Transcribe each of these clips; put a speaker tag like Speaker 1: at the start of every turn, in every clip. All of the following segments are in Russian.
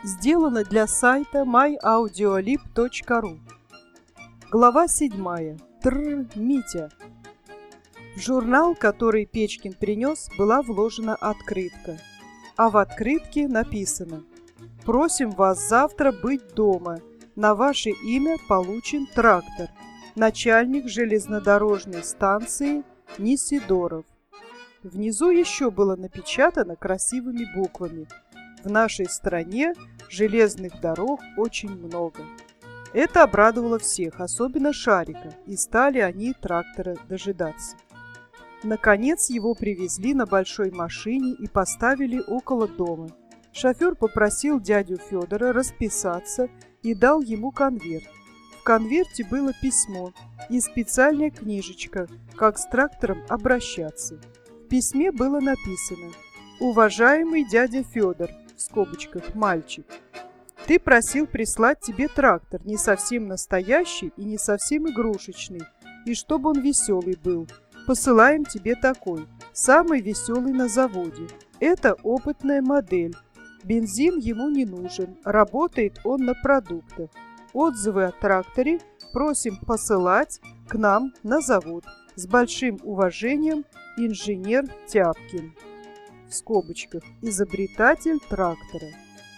Speaker 1: Сделано для сайта myaudiolib.ru. Глава 7. Митя. В журнал, который Печкин принес, была вложена открытка. А в открытке написано: «Просим вас завтра быть дома. На ваше имя получен трактор. Начальник железнодорожной станции Несидоров». Внизу еще было напечатано красивыми буквами: «В нашей стране железных дорог очень много». Это обрадовало всех, особенно Шарика, и стали они трактора дожидаться. Наконец его привезли на большой машине и поставили около дома. Шофер попросил дядю Федора расписаться и дал ему конверт. В конверте было письмо и специальная книжечка, как с трактором обращаться. В письме было написано: «Уважаемый дядя Федор, в скобочках мальчик, ты просил прислать тебе трактор, не совсем настоящий и не совсем игрушечный, и чтобы он веселый был. Посылаем тебе такой, самый веселый на заводе. Это опытная модель. Бензин ему не нужен, работает он на продуктах. Отзывы о тракторе просим посылать к нам на завод. С большим уважением, инженер Тяпкин». В скобочках изобретатель трактора.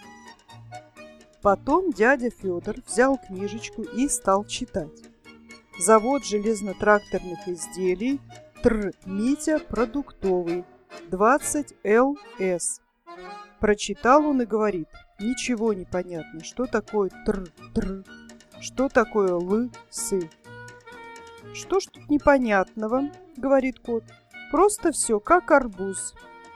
Speaker 1: Потом дядя Федор взял книжечку и стал читать. Завод железно-тракторных изделий Митя продуктовый, 20 ЛС. Прочитал он и говорит: ничего не понятно, что такое что такое сы. Что ж тут непонятного, говорит кот, просто все как арбуз.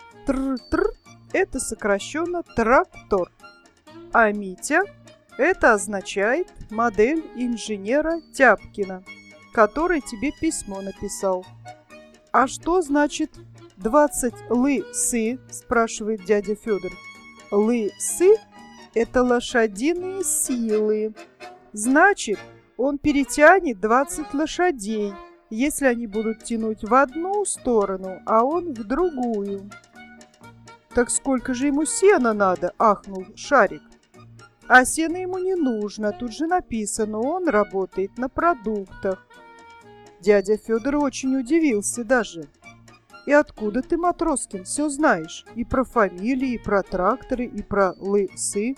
Speaker 1: Это сокращенно трактор. А Митя — это означает модель инженера Тяпкина, который тебе письмо написал. А что значит 20 сы, спрашивает дядя Федор. Сы — это лошадиные силы. Значит, он перетянет 20 лошадей, если они будут тянуть в одну сторону, а он в другую. Так сколько же ему сена надо, ахнул Шарик. А сена ему не нужно, тут же написано, он работает на продуктах. Дядя Федор очень удивился даже. И откуда ты, Матроскин, все знаешь? И про фамилии, и про тракторы, и про сы?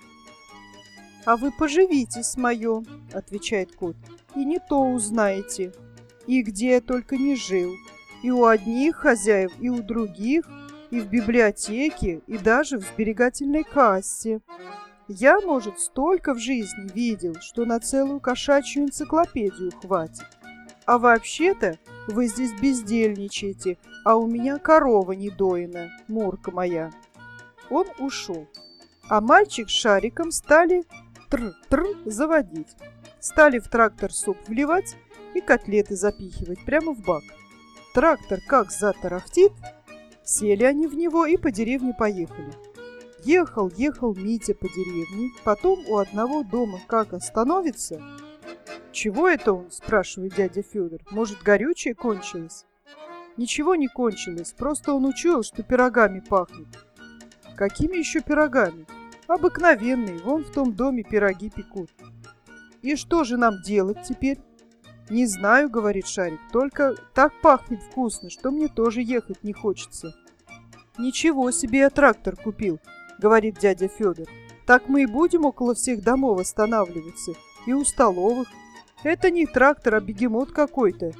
Speaker 1: А вы поживитесь мое, отвечает кот, и не то узнаете. И где я только не жил. И у одних хозяев, и у других, и в библиотеке, и даже в сберегательной кассе. Я, может, столько в жизни видел, что на целую кошачью энциклопедию хватит. А вообще-то вы здесь бездельничаете, а у меня корова недоина, Мурка моя. Он ушел, а мальчик с Шариком стали заводить. Стали в трактор суп вливать и котлеты запихивать прямо в бак. Трактор как затарахтит, сели они в него и по деревне поехали. Ехал Митя по деревне, потом у одного дома как остановится. «Чего это он?» – спрашивает дядя Федор. «Может, горючее кончилось?» Ничего не кончилось, просто он учуял, что пирогами пахнет. Какими еще пирогами? Обыкновенные, вон в том доме пироги пекут. И что же нам делать теперь? Не знаю, говорит Шарик, только так пахнет вкусно, что мне тоже ехать не хочется. Ничего себе я трактор купил, говорит дядя Федор. Так мы и будем около всех домов останавливаться, и у столовых. Это не трактор, а бегемот какой-то.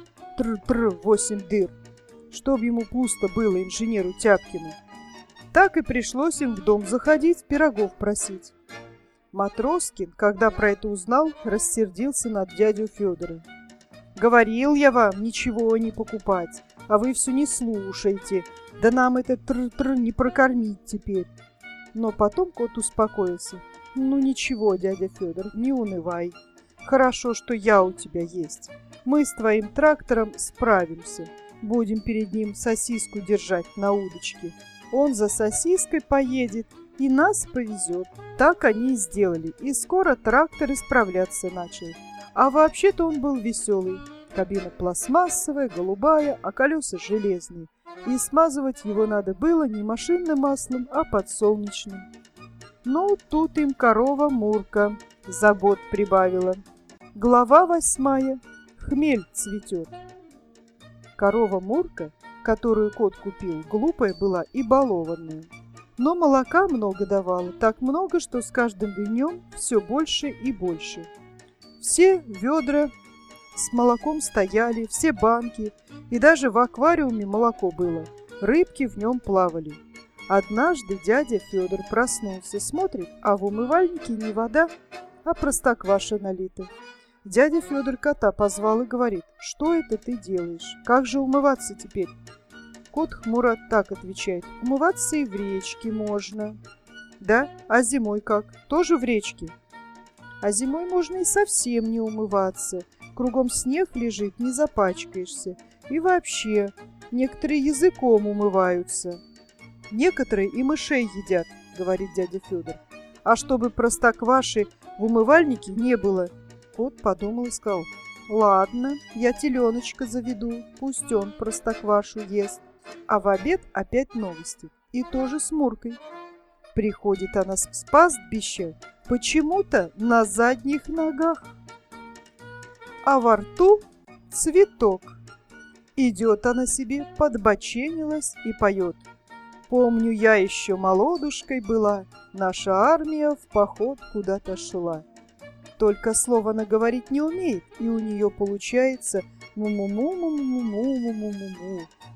Speaker 1: 8 дыр. Чтоб ему пусто было, инженеру Тяпкину. Так и пришлось им в дом заходить, пирогов просить. Матроскин, когда про это узнал, рассердился над дядю Федора. «Говорил я вам ничего не покупать, а вы все не слушаете. Да нам это не прокормить теперь». Но потом кот успокоился. «Ну ничего, дядя Федор, не унывай. Хорошо, что я у тебя есть. Мы с твоим трактором справимся. Будем перед ним сосиску держать на удочке. Он за сосиской поедет и нас повезет». Так они и сделали, и скоро трактор исправляться начал. А вообще-то он был веселый. Кабина пластмассовая, голубая, а колеса железные. И смазывать его надо было не машинным маслом, а подсолнечным. Ну, тут им корова Мурка забот прибавила. Глава 8. Хмель цветет. Корова Мурка, которую кот купил, глупая была и балованная. Но молока много давала, так много, что с каждым днем все больше и больше. Все ведра с молоком стояли, все банки, и даже в аквариуме молоко было. Рыбки в нем плавали. Однажды дядя Федор проснулся, смотрит, а в умывальнике не вода, а простокваша налита. Дядя Федор кота позвал и говорит: «Что это ты делаешь? Как же умываться теперь?» Кот хмуро так отвечает: «Умываться и в речке можно». «Да? А зимой как? Тоже в речке?» «А зимой можно и совсем не умываться. Кругом снег лежит, не запачкаешься. И вообще, некоторые языком умываются». «Некоторые и мышей едят», — говорит дядя Федор. «А чтобы простокваши в умывальнике не было». Кот подумал и сказал: «Ладно, я теленочка заведу, пусть он простоквашу ест». А в обед опять новости, и тоже с Муркой. Приходит она с пастбища почему-то на задних ногах, а во рту цветок. Идет она себе, подбоченилась и поет: «Помню, я еще молодушкой была, наша армия в поход куда-то шла». Только слово она говорить не умеет, и у нее получается му-му-му-му-му-му-му-му-му,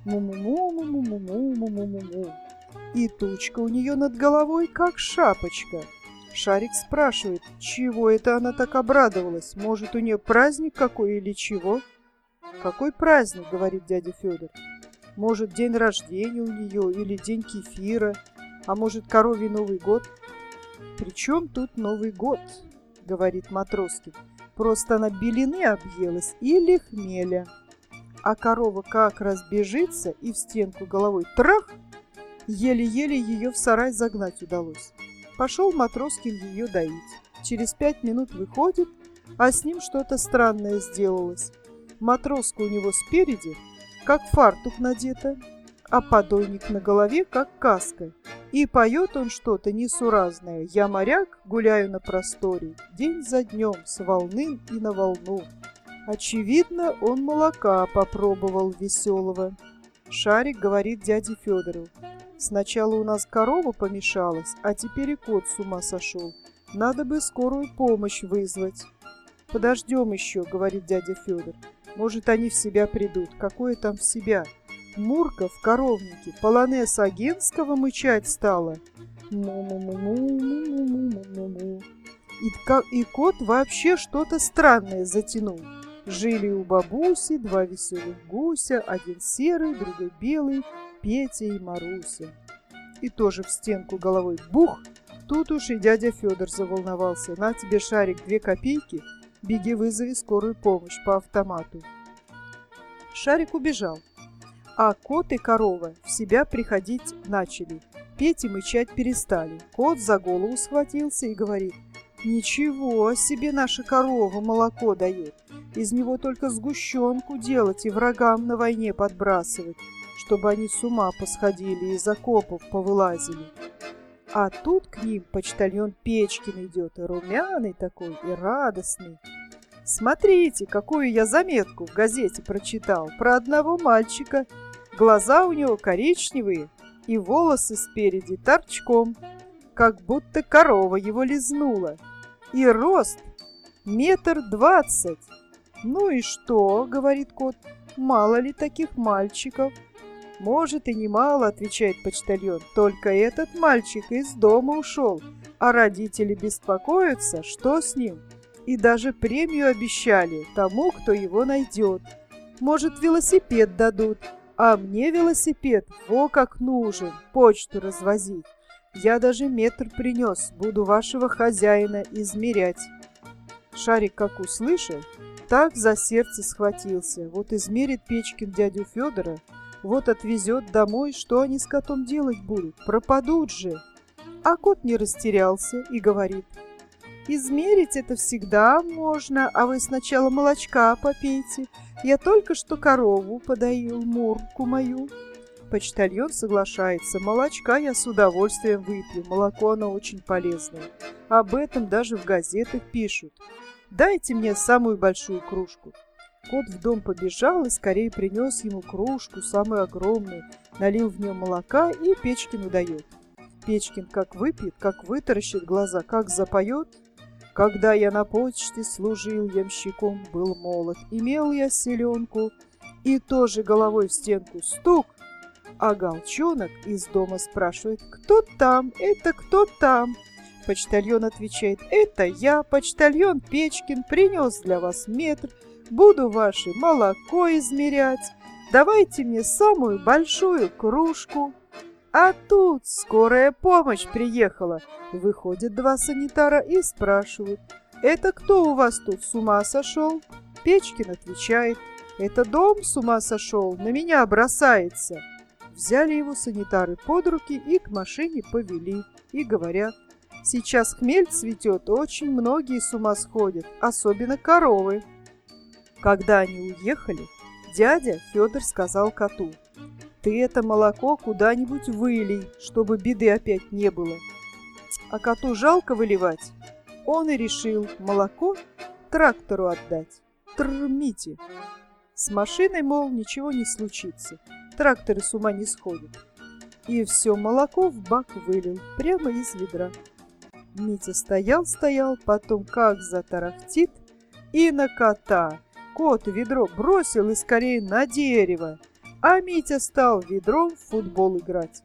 Speaker 1: му-му-му-му-му-му-му-му-му. И тучка у нее над головой, как шапочка. Шарик спрашивает, чего это она так обрадовалась? Может, у нее праздник какой или чего? «Какой праздник?» — говорит дядя Федор. «Может, день рождения у нее или день кефира, а может, коровий Новый год?» «При чем тут Новый год?» — говорит Матроскин. «Просто она белины объелась или хмеля». А корова как разбежится и в стенку головой трах, еле-еле ее в сарай загнать удалось. Пошел Матроскин ее доить. Через 5 минут выходит, а с ним что-то странное сделалось. Матроска у него спереди, как фартук надета, а подойник на голове, как каска. И поет он что-то несуразное: «Я моряк, гуляю на просторе, день за днем, с волны и на волну». Очевидно, он молока попробовал веселого. Шарик говорит дяде Федору: «Сначала у нас корова помешалась, а теперь и кот с ума сошел. Надо бы скорую помощь вызвать». «Подождем еще», — говорит дядя Федор. «Может, они в себя придут. Какое там в себя? Мурка в коровнике полонез Агенского мычать стала. Му-му-му-му-му-му-му-му-му. И кот вообще что-то странное затянул. Жили у бабуси 2 веселых гуся, один серый, другой белый, Петя и Маруся». И тоже в стенку головой бух! Тут уж и дядя Федор заволновался. «На тебе, Шарик, 2 копейки, беги вызови скорую помощь по автомату». Шарик убежал, а кот и корова в себя приходить начали. Петь и мычать перестали. Кот за голову схватился и говорит: «Ничего себе наша корова молоко дает. Из него только сгущенку делать и врагам на войне подбрасывать, чтобы они с ума посходили и из окопов повылазили». А тут к ним почтальон Печкин идет, и румяный такой, и радостный. «Смотрите, какую я заметку в газете прочитал про одного мальчика. Глаза у него коричневые, и волосы спереди торчком, как будто корова его лизнула. И рост 1,20 м. «Ну и что?» — говорит кот. «Мало ли таких мальчиков?» «Может, и немало», — отвечает почтальон. «Только этот мальчик из дома ушел, а родители беспокоятся, что с ним. И даже премию обещали тому, кто его найдет. Может, велосипед дадут, а мне велосипед во как нужен, почту развозить. Я даже метр принес, буду вашего хозяина измерять». Шарик как услышал, так за сердце схватился. Вот измерит Печкин дядю Федора, вот отвезет домой, что они с котом делать будут? Пропадут же. А кот не растерялся и говорит: «Измерить это всегда можно, а вы сначала молочка попейте. Я только что корову подоил, Мурку мою». Почтальон соглашается. Молочка я с удовольствием выпью. Молоко оно очень полезное. Об этом даже в газетах пишут. Дайте мне самую большую кружку. Кот в дом побежал и скорее принес ему кружку, самую огромную, налил в нее молока и Печкину дает. Печкин как выпьет, как вытаращит глаза, как запоет. Когда я на почте служил ямщиком, был молод, имел я селенку и тоже головой в стенку стук. А Голчонок из дома спрашивает: «Кто там? Это кто там?» Почтальон отвечает: «Это я, почтальон Печкин, принес для вас метр, буду ваше молоко измерять. Давайте мне самую большую кружку». А тут скорая помощь приехала. Выходят два санитара и спрашивают: «Это кто у вас тут с ума сошел?» Печкин отвечает: «Это дом с ума сошел, на меня бросается». Взяли его санитары под руки и к машине повели. И говорят: «Сейчас хмель цветет, очень многие с ума сходят, особенно коровы». Когда они уехали, дядя Федор сказал коту: «Ты это молоко куда-нибудь вылей, чтобы беды опять не было». А коту жалко выливать. Он и решил молоко трактору отдать. Трмите. С машиной, мол, ничего не случится. Тракторы с ума не сходят. И все молоко в бак вылил, прямо из ведра. Митя стоял, потом как затарахтит, и на кота. Кот ведро бросил и скорее на дерево. А Митя стал ведром в футбол играть.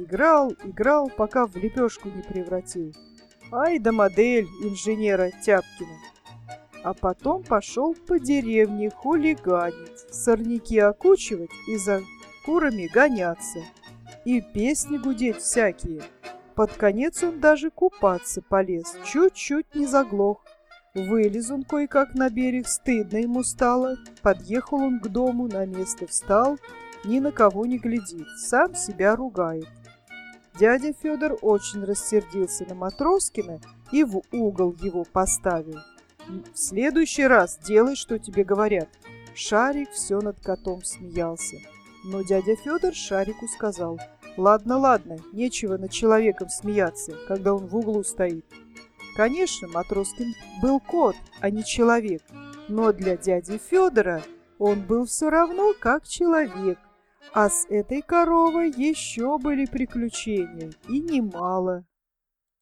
Speaker 1: Играл, пока в лепешку не превратил. Ай да модель инженера Тяпкина. А потом пошел по деревне хулиганить, сорняки окучивать и за курами гоняться. И песни гудеть всякие. Под конец он даже купаться полез, чуть-чуть не заглох. Вылез он кое-как на берег, стыдно ему стало. Подъехал он к дому, на место встал, ни на кого не глядит, сам себя ругает. Дядя Федор очень рассердился на Матроскина и в угол его поставил. «В следующий раз делай, что тебе говорят». Шарик все над котом смеялся. Но дядя Федор Шарику сказал: «Ладно, нечего над человеком смеяться, когда он в углу стоит». Конечно, Матроскин был кот, а не человек, но для дяди Федора он был все равно как человек. А с этой коровой еще были приключения, и немало.